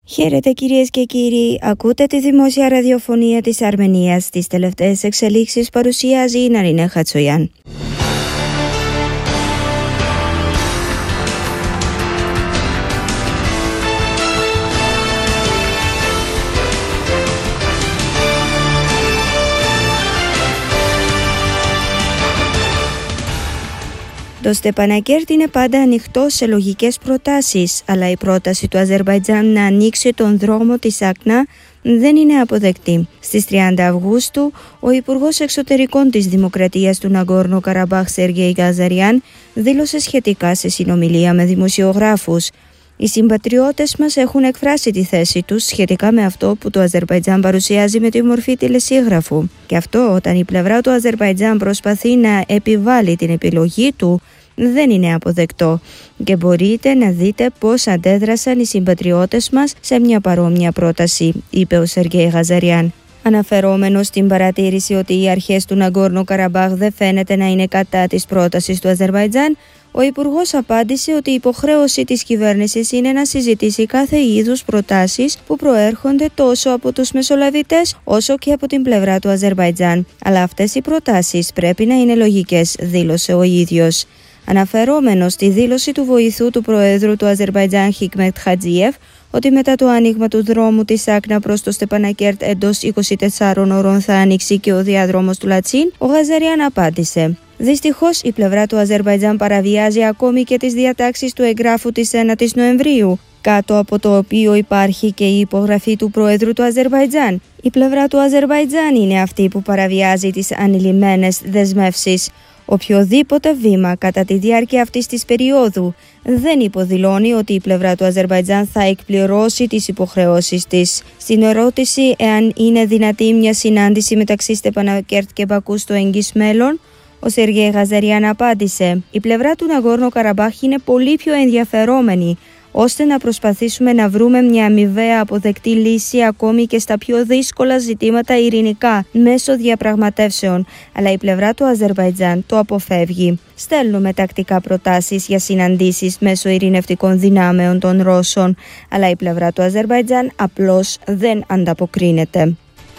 Χαίρετε κυρίες και κύριοι, ακούτε τη δημόσια ραδιοφωνία της Αρμενίας. Τις τελευταίες εξελίξεις παρουσιάζει η Ναρίνα Χατσογιάν. Το Στεπανακέρτ είναι πάντα ανοιχτό σε λογικές προτάσεις, αλλά η πρόταση του Αζερμπαϊτζάν να ανοίξει τον δρόμο της Άκνα δεν είναι αποδεκτή. Στις 30 Αυγούστου, ο Υπουργός Εξωτερικών της Δημοκρατίας του Ναγκόρνο Καραμπάχ, Σεργέη Γαζαριάν, δήλωσε σχετικά σε συνομιλία με δημοσιογράφους. Οι συμπατριώτες μας έχουν εκφράσει τη θέση τους σχετικά με αυτό που το Αζερμπαϊτζάν παρουσιάζει με τη μορφή τηλεσίγραφου. Και αυτό όταν η πλευρά του Αζερμπαϊτζάν προσπαθεί να επιβάλλει την επιλογή του, δεν είναι αποδεκτό. Και μπορείτε να δείτε πώς αντέδρασαν οι συμπατριώτες μας σε μια παρόμοια πρόταση, είπε ο Σεργέη Γαζαριάν. Αναφερόμενος στην παρατήρηση ότι οι αρχές του Ναγκόρνο Καραμπάχ δεν φαίνεται να είναι κατά της πρότασης του Αζερμπαϊτζάν, ο Υπουργός απάντησε ότι η υποχρέωση της κυβέρνησης είναι να συζητήσει κάθε είδους προτάσεις που προέρχονται τόσο από τους μεσολαβητές όσο και από την πλευρά του Αζερμπαϊτζάν. Αλλά αυτές οι προτάσεις πρέπει να είναι λογικές, δήλωσε ο ίδιος. Αναφερόμενος στη δήλωση του βοηθού του Προέδρου του Αζερμπαϊτζάν Χίκμετ Χατζίεφ ότι μετά το άνοιγμα του δρόμου της Άκνα προς το Στεπανακέρτ εντός 24 ώρων θα ανοίξει και ο διάδρομος του Λατσίν, ο Γαζαριάν απάντησε: «Δυστυχώς η πλευρά του Αζερμπαϊτζάν παραβιάζει ακόμη και τις διατάξεις του εγγράφου της 9ης Νοεμβρίου, κάτω από το οποίο υπάρχει και η υπογραφή του Προέδρου του Αζερμπαϊτζάν. Η πλευρά του Αζερμπαϊτζάν είναι αυτή που παραβιάζει τις ανηλυμένες δεσμεύσεις. Οποιοδήποτε βήμα κατά τη διάρκεια αυτής της περίοδου δεν υποδηλώνει ότι η πλευρά του Αζερμπαϊτζάν θα εκπληρώσει τις υποχρεώσεις της». Στην ερώτηση εάν είναι δυνατή μια συνάντηση μεταξύ Στεπανακέρτ και Μπακού στο εγγύς μέλλον, ο Σεργέη Γαζαριάν απάντησε: «Η πλευρά του Ναγκόρνο Καραμπάχ είναι πολύ πιο ενδιαφερόμενη ώστε να προσπαθήσουμε να βρούμε μια αμοιβαία αποδεκτή λύση ακόμη και στα πιο δύσκολα ζητήματα ειρηνικά μέσω διαπραγματεύσεων, αλλά η πλευρά του Αζερμπαϊτζάν το αποφεύγει. Στέλνουμε τακτικά προτάσεις για συναντήσεις μέσω ειρηνευτικών δυνάμεων των Ρώσων, αλλά η πλευρά του Αζερμπαϊτζάν απλώς δεν ανταποκρίνεται».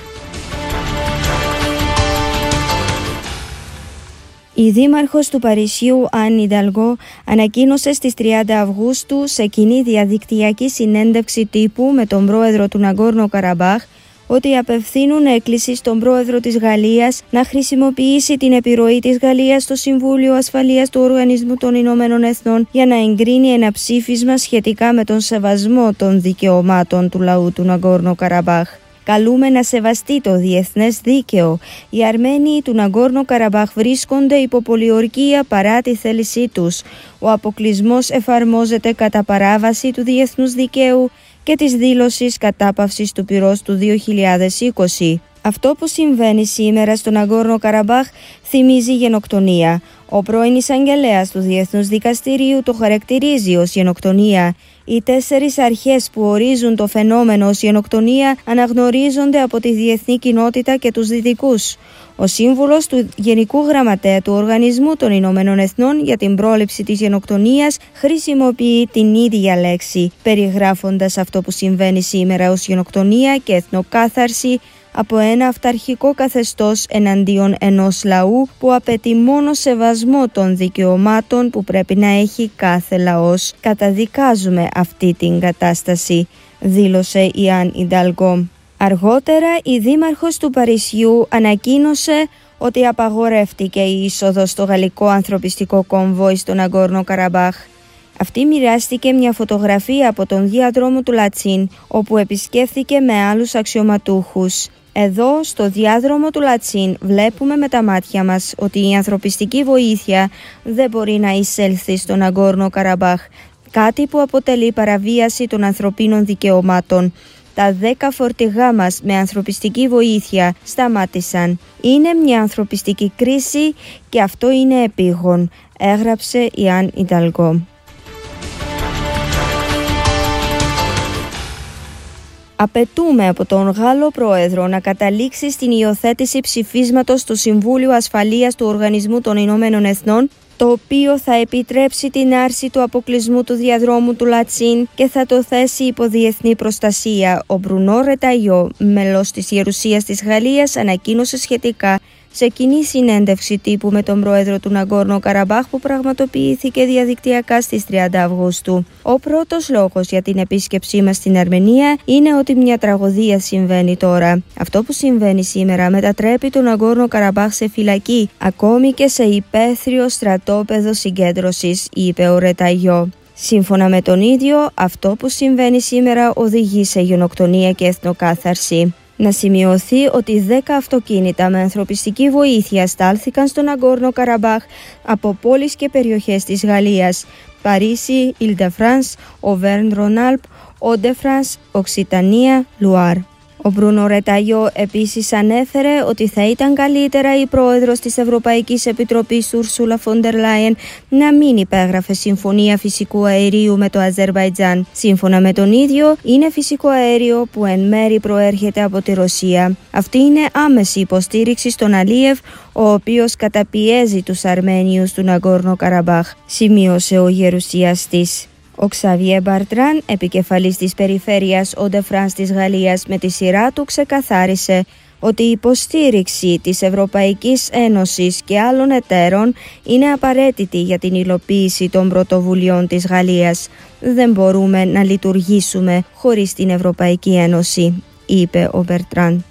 Η δήμαρχος του Παρισιού, Άν Ινταλγκό, ανακοίνωσε στις 30 Αυγούστου σε κοινή διαδικτυακή συνέντευξη τύπου με τον πρόεδρο του Ναγκόρνο Καραμπάχ ότι απευθύνουν έκκληση στον πρόεδρο της Γαλλίας να χρησιμοποιήσει την επιρροή της Γαλλίας στο Συμβούλιο Ασφαλείας του Οργανισμού των Ηνωμένων Εθνών για να εγκρίνει ένα ψήφισμα σχετικά με τον σεβασμό των δικαιωμάτων του λαού του Ναγκόρνο Καραμπάχ. «Καλούμε να σεβαστεί το διεθνές δίκαιο. Οι Αρμένοι του Ναγκόρνο Καραμπάχ βρίσκονται υπό πολιορκία παρά τη θέλησή τους. Ο αποκλεισμός εφαρμόζεται κατά παράβαση του διεθνούς δικαίου και της δήλωσης κατάπαυσης του πυρός του 2020. Αυτό που συμβαίνει σήμερα στο Ναγκόρνο Καραμπάχ θυμίζει γενοκτονία. Ο πρώην εισαγγελέας του Διεθνούς Δικαστηρίου το χαρακτηρίζει ως γενοκτονία. Οι 4 αρχές που ορίζουν το φαινόμενο ως γενοκτονία αναγνωρίζονται από τη διεθνή κοινότητα και τους δυτικούς. Ο σύμβουλος του Γενικού Γραμματέα του Οργανισμού των Ηνωμένων Εθνών για την πρόληψη της γενοκτονίας χρησιμοποιεί την ίδια λέξη, περιγράφοντας αυτό που συμβαίνει σήμερα ως γενοκτονία και εθνοκάθαρση από ένα αυταρχικό καθεστώς εναντίον ενός λαού που απαιτεί μόνο σεβασμό των δικαιωμάτων που πρέπει να έχει κάθε λαός. «Καταδικάζουμε αυτή την κατάσταση», δήλωσε η Άν Ινταλγκό. Αργότερα, η δήμαρχος του Παρισιού ανακοίνωσε ότι απαγορεύτηκε η είσοδος στο γαλλικό ανθρωπιστικό κόμβοϊ στο Ναγκόρνο Καραμπάχ. Αυτή μοιράστηκε μια φωτογραφία από τον διάδρομο του Λατσίν, όπου επισκέφθηκε με άλλους αξιωματούχους. Εδώ, στο διάδρομο του Λατσίν, βλέπουμε με τα μάτια μας ότι η ανθρωπιστική βοήθεια δεν μπορεί να εισέλθει στο Ναγκόρνο Καραμπάχ, κάτι που αποτελεί παραβίαση των ανθρωπίνων δικαιωμάτων. Τα 10 φορτηγά μας με ανθρωπιστική βοήθεια σταμάτησαν. Είναι μια ανθρωπιστική κρίση και αυτό είναι επίγον, έγραψε η Άν Ινταλγκό. Απαιτούμε από τον Γάλλο Πρόεδρο να καταλήξει στην υιοθέτηση ψηφίσματος του Συμβούλου Ασφαλείας του Οργανισμού των Ηνωμένων Εθνών το οποίο θα επιτρέψει την άρση του αποκλεισμού του διαδρόμου του Λατσίν και θα το θέσει υπό διεθνή προστασία. Ο Μπρουνό Ρεταγιό, μέλος της Γερουσίας της Γαλλίας, ανακοίνωσε σχετικά σε κοινή συνέντευξη τύπου με τον πρόεδρο του Ναγκόρνο Καραμπάχ που πραγματοποιήθηκε διαδικτυακά στις 30 Αυγούστου. Ο πρώτος λόγος για την επίσκεψή μας στην Αρμενία είναι ότι μια τραγωδία συμβαίνει τώρα. Αυτό που συμβαίνει σήμερα μετατρέπει τον Ναγκόρνο Καραμπάχ σε φυλακή, ακόμη και σε υπαίθριο στρατόπεδο συγκέντρωσης, είπε ο Ρεταγιό. Σύμφωνα με τον ίδιο, αυτό που συμβαίνει σήμερα οδηγεί σε γενοκτονία και εθνοκάθαρση. Να σημειωθεί ότι 10 αυτοκίνητα με ανθρωπιστική βοήθεια στάλθηκαν στον Ναγκόρνο Καραμπάχ από πόλεις και περιοχές της Γαλλίας: Παρίσι, Ιλ-ντε-Φρανς, Οβέρν-Ρονάλπ, Όντε-Φρανς, Οξιτανία, Λουάρ. Ο Μπρούνο Ρεταγιό επίσης ανέφερε ότι θα ήταν καλύτερα η πρόεδρος της Ευρωπαϊκής Επιτροπής Ούρσουλα φον ντερ Λάιεν να μην υπέγραφε συμφωνία φυσικού αερίου με το Αζερμπαϊτζάν. Σύμφωνα με τον ίδιο, είναι φυσικό αέριο που εν μέρη προέρχεται από τη Ρωσία. Αυτή είναι άμεση υποστήριξη στον Αλίεβ, ο οποίος καταπιέζει τους Αρμένιους του Ναγκόρνο Καραμπάχ, σημείωσε ο γερουσιαστής. Ο Ξαβιέ Μπαρτράν, επικεφαλής της περιφέρειας Όντε-Φρανς της Γαλλίας, με τη σειρά του ξεκαθάρισε ότι η υποστήριξη της Ευρωπαϊκής Ένωσης και άλλων εταίρων είναι απαραίτητη για την υλοποίηση των πρωτοβουλειών της Γαλλίας. Δεν μπορούμε να λειτουργήσουμε χωρίς την Ευρωπαϊκή Ένωση, είπε ο Μπερτράν.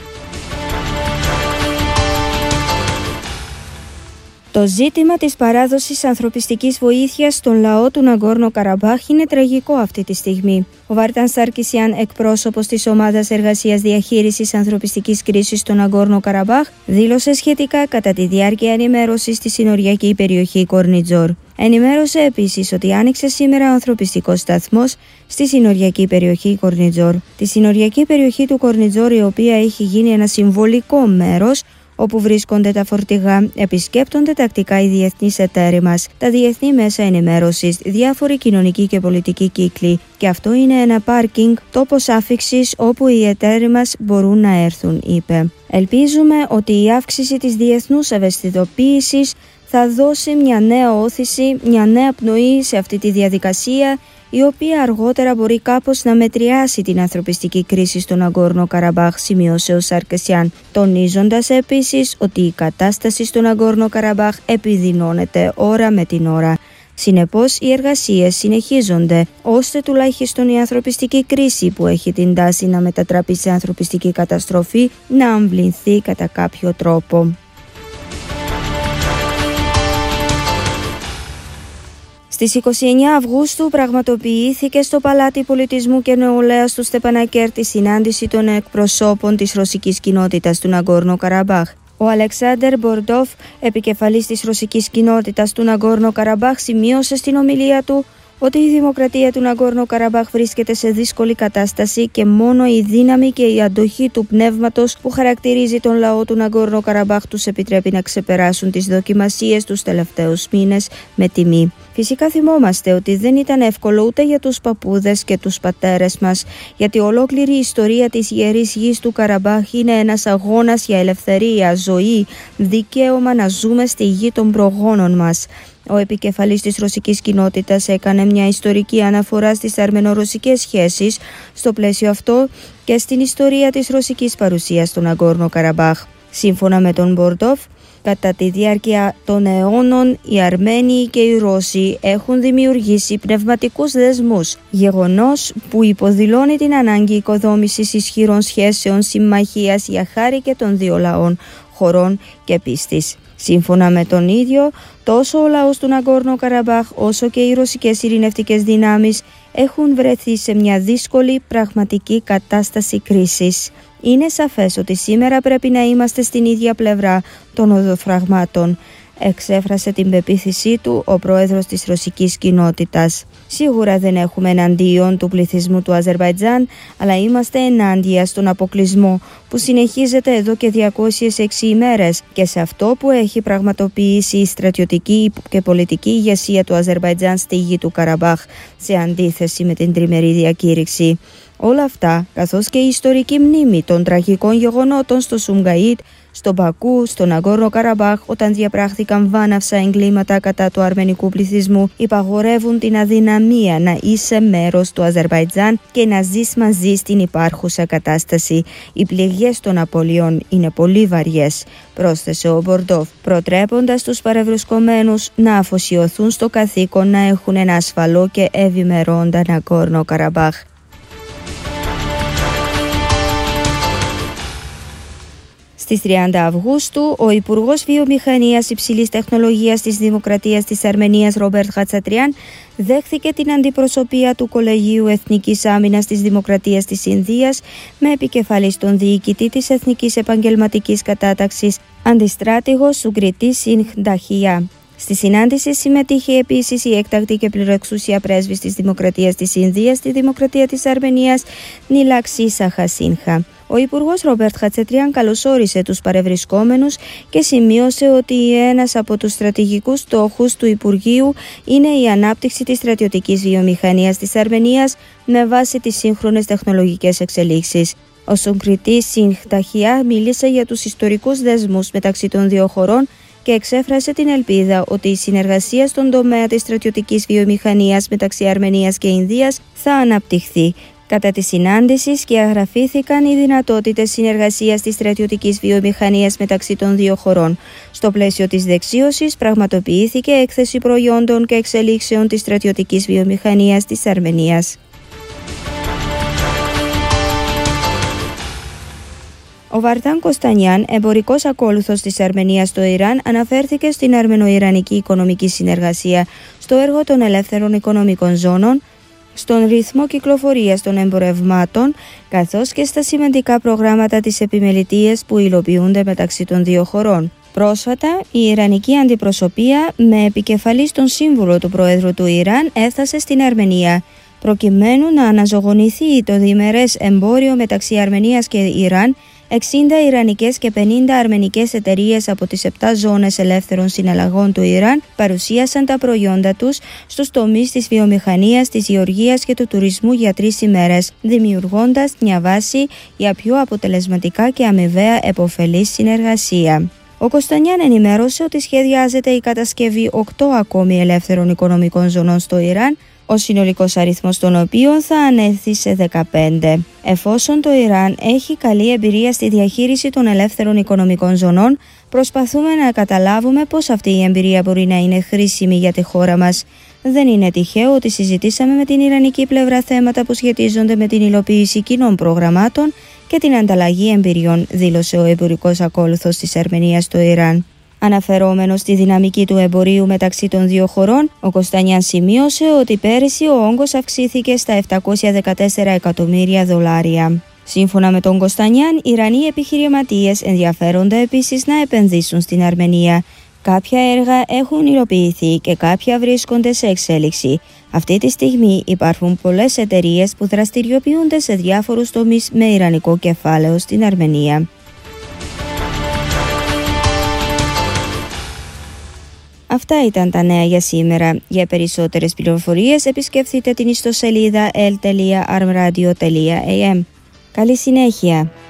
Το ζήτημα της παράδοσης ανθρωπιστικής βοήθειας στον λαό του Ναγκόρνο Καραμπάχ είναι τραγικό αυτή τη στιγμή. Ο Βάρταν Σάρκισιαν, εκπρόσωπος της Ομάδας Εργασίας Διαχείρισης Ανθρωπιστικής Κρίσης στο Ναγκόρνο Καραμπάχ, δήλωσε σχετικά κατά τη διάρκεια ενημέρωσης στη συνοριακή περιοχή Κορνιτζόρ. Ενημέρωσε επίσης ότι άνοιξε σήμερα ο ανθρωπιστικός σταθμός στη συνοριακή περιοχή Κορνιτζόρ. Τη συνοριακή περιοχή του Κορνιτζόρ, η οποία έχει γίνει ένα συμβολικό μέρος όπου βρίσκονται τα φορτηγά, επισκέπτονται τακτικά οι διεθνείς εταίροι μας, τα διεθνή μέσα ενημέρωσης, διάφοροι κοινωνικοί και πολιτικοί κύκλοι, και αυτό είναι ένα πάρκινγκ, τόπος άφιξης όπου οι εταίροι μας μπορούν να έρθουν, είπε. Ελπίζουμε ότι η αύξηση της διεθνούς ευαισθητοποίησης θα δώσει μια νέα όθηση, μια νέα πνοή σε αυτή τη διαδικασία, η οποία αργότερα μπορεί κάπως να μετριάσει την ανθρωπιστική κρίση στον Ναγκόρνο Καραμπάχ, σημείωσε ο Σαρκισιάν, τονίζοντας επίσης ότι η κατάσταση στον Ναγκόρνο Καραμπάχ επιδεινώνεται ώρα με την ώρα. Συνεπώς, οι εργασίες συνεχίζονται, ώστε τουλάχιστον η ανθρωπιστική κρίση που έχει την τάση να μετατραπεί σε ανθρωπιστική καταστροφή να αμβληνθεί κατά κάποιο τρόπο. Στις 29 Αυγούστου πραγματοποιήθηκε στο Παλάτι Πολιτισμού και Νεολαίας του Στεπανακέρτη συνάντηση των εκπροσώπων της ρωσικής κοινότητας του Ναγκόρνο Καραμπάχ. Ο Αλεξάντερ Μπορντόφ, επικεφαλής της ρωσικής κοινότητας του Ναγκόρνο Καραμπάχ, σημείωσε στην ομιλία του ότι η δημοκρατία του Ναγκόρνο Καραμπάχ βρίσκεται σε δύσκολη κατάσταση και μόνο η δύναμη και η αντοχή του πνεύματος που χαρακτηρίζει τον λαό του Ναγκόρνο Καραμπάχ τους επιτρέπει να ξεπεράσουν τις δοκιμασίες τους τελευταίους μήνες με τιμή. Φυσικά θυμόμαστε ότι δεν ήταν εύκολο ούτε για τους παππούδες και τους πατέρες μας, γιατί ολόκληρη η ιστορία της ιερής γης του Καραμπάχ είναι ένας αγώνας για ελευθερία, ζωή, δικαίωμα να ζούμε στη γη των προγόνων μας. Ο επικεφαλής της ρωσικής κοινότητας έκανε μια ιστορική αναφορά στις αρμενο-ρωσικές σχέσεις, στο πλαίσιο αυτό και στην ιστορία της ρωσικής παρουσίας στον Ναγκόρνο Καραμπάχ. Σύμφωνα με τον Μπορντόφ, κατά τη διάρκεια των αιώνων, οι Αρμένοι και οι Ρώσοι έχουν δημιουργήσει πνευματικούς δεσμούς, γεγονός που υποδηλώνει την ανάγκη οικοδόμησης ισχυρών σχέσεων συμμαχίας για χάρη και των δύο λαών, χωρών και πίστης. Σύμφωνα με τον ίδιο, τόσο ο λαός του Ναγκόρνο Καραμπάχ όσο και οι ρωσικές ειρηνευτικές δυνάμεις έχουν βρεθεί σε μια δύσκολη πραγματική κατάσταση κρίσης. Είναι σαφές ότι σήμερα πρέπει να είμαστε στην ίδια πλευρά των οδοφραγμάτων, εξέφρασε την πεποίθησή του ο πρόεδρος της ρωσικής κοινότητας. Σίγουρα δεν έχουμε εναντίον του πληθυσμού του Αζερμπαϊτζάν, αλλά είμαστε ενάντια στον αποκλεισμό που συνεχίζεται εδώ και 206 ημέρες και σε αυτό που έχει πραγματοποιήσει η στρατιωτική και πολιτική ηγεσία του Αζερμπαϊτζάν στη γη του Καραμπάχ, σε αντίθεση με την τριμερή διακήρυξη. Όλα αυτά, καθώς και η ιστορική μνήμη των τραγικών γεγονότων στο Σουμγκαΐτ, στο Μπακού, στο Ναγκόρνο Καραμπάχ, όταν διαπράχθηκαν βάναυσα εγκλήματα κατά του αρμενικού πληθυσμού, υπαγορεύουν την αδυναμία να είσαι μέρος του Αζερβαϊτζάν και να ζεις μαζί στην υπάρχουσα κατάσταση. Οι πληγές των απολειών είναι πολύ βαριές, πρόσθεσε ο Μπορντόφ, προτρέποντας τους παρευρισκομένους να αφοσιωθούν στο καθήκον να έχουν ένα ασφαλό και ευημερώντα Ναγκόρνο Καραμπάχ. Στις 30 Αυγούστου, ο Υπουργός Βιομηχανίας Υψηλής Τεχνολογίας της Δημοκρατίας της Αρμενίας, Ρόμπερτ Χατσατριάν, δέχθηκε την αντιπροσωπεία του Κολεγίου Εθνικής Άμυνας της Δημοκρατίας της Ινδίας με επικεφαλής τον διοικητή της Εθνικής Επαγγελματικής Κατάταξης, αντιστράτηγο Σουγκριτή Σινχ Νταχία. Στη συνάντηση συμμετείχε επίσης η έκτακτη και πληροεξουσία πρέσβης της Δημοκρατίας της Ινδίας στη Δημοκρατία της Αρμενίας, Νιλάξη Σαχασίνχα. Ο Υπουργός Ρόμπερτ Χατσατριάν καλωσόρισε τους παρευρισκόμενους και σημείωσε ότι ένας από τους στρατηγικούς στόχους του Υπουργείου είναι η ανάπτυξη της στρατιωτικής βιομηχανίας της Αρμενίας με βάση τις σύγχρονες τεχνολογικές εξελίξεις. Ο Σουγκριτής Σινχ Νταχία μίλησε για τους ιστορικούς δεσμούς μεταξύ των δύο χωρών και εξέφρασε την ελπίδα ότι η συνεργασία στον τομέα της στρατιωτικής βιομηχανίας μεταξύ Αρμενίας και Ινδίας θα αναπτυχθεί. Κατά τη συνάντηση σκιαγραφήθηκαν οι δυνατότητες συνεργασίας της στρατιωτικής βιομηχανίας μεταξύ των δύο χωρών. Στο πλαίσιο της δεξίωσης πραγματοποιήθηκε έκθεση προϊόντων και εξελίξεων της στρατιωτικής βιομηχανίας της Αρμενίας. Ο Βαρτάν Κωνστανιάν, εμπορικός ακόλουθος της Αρμενίας στο Ιράν, αναφέρθηκε στην αρμενο-ιρανική οικονομική συνεργασία, στο έργο των ελεύθερων οικονομικών ζώνων, στον ρυθμό κυκλοφορίας των εμπορευμάτων, καθώς και στα σημαντικά προγράμματα της επιμελητίας που υλοποιούνται μεταξύ των δύο χωρών. Πρόσφατα, η Ιρανική αντιπροσωπεία, με επικεφαλής τον σύμβουλο του Προέδρου του Ιράν, έφτασε στην Αρμενία, προκειμένου να αναζωογονηθεί το διμερές εμπόριο μεταξύ Αρμενίας και Ιράν. 60 ιρανικές και 50 αρμενικές εταιρείες από τις 7 ζώνες ελεύθερων συναλλαγών του Ιράν παρουσίασαν τα προϊόντα τους στους τομείς της βιομηχανίας, της γεωργίας και του τουρισμού για 3 ημέρες, δημιουργώντας μια βάση για πιο αποτελεσματικά και αμοιβαία επωφελή συνεργασία. Ο Κωνστανιάν ενημέρωσε ότι σχεδιάζεται η κατασκευή 8 ακόμη ελεύθερων οικονομικών ζωνών στο Ιράν, ο συνολικός αριθμός των οποίων θα ανέλθει σε 15. Εφόσον το Ιράν έχει καλή εμπειρία στη διαχείριση των ελεύθερων οικονομικών ζωνών, προσπαθούμε να καταλάβουμε πώς αυτή η εμπειρία μπορεί να είναι χρήσιμη για τη χώρα μας. Δεν είναι τυχαίο ότι συζητήσαμε με την Ιρανική πλευρά θέματα που σχετίζονται με την υλοποίηση κοινών προγραμμάτων και την ανταλλαγή εμπειριών, δήλωσε ο εμπορικός ακόλουθος της Αρμενίας στο Ιράν. Αναφερόμενος στη δυναμική του εμπορίου μεταξύ των δύο χωρών, ο Κωνστανιάν σημείωσε ότι πέρυσι ο όγκος αυξήθηκε στα $714 εκατομμύρια. Σύμφωνα με τον Κωνστανιάν, οι Ιρανοί επιχειρηματίες ενδιαφέρονται επίσης να επενδύσουν στην Αρμενία. Κάποια έργα έχουν υλοποιηθεί και κάποια βρίσκονται σε εξέλιξη. Αυτή τη στιγμή υπάρχουν πολλές εταιρείες που δραστηριοποιούνται σε διάφορους τομείς με ιρανικό κεφάλαιο στην Αρμενία. Αυτά ήταν τα νέα για σήμερα. Για περισσότερες πληροφορίες επισκεφτείτε την ιστοσελίδα l.armradio.am. Καλή συνέχεια!